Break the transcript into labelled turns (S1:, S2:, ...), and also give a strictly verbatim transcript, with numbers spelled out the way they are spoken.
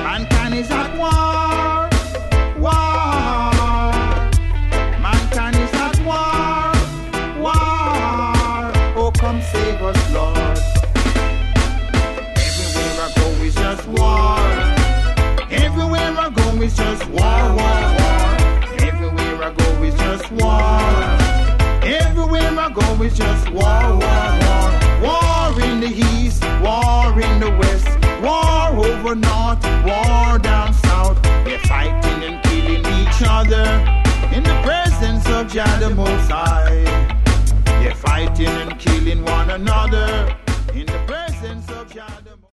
S1: Mankind is at war, war. Mankind is at war, war. Oh, come save us, Lord. Everywhere I go is just war. Everywhere I go is just war, war, war. Everywhere I go is just war. Everywhere I go is just war, war, war. War in the east, war in the west, war over north, war down south. They're fighting and killing each other in the presence of Jah the Most High. They're fighting and killing one another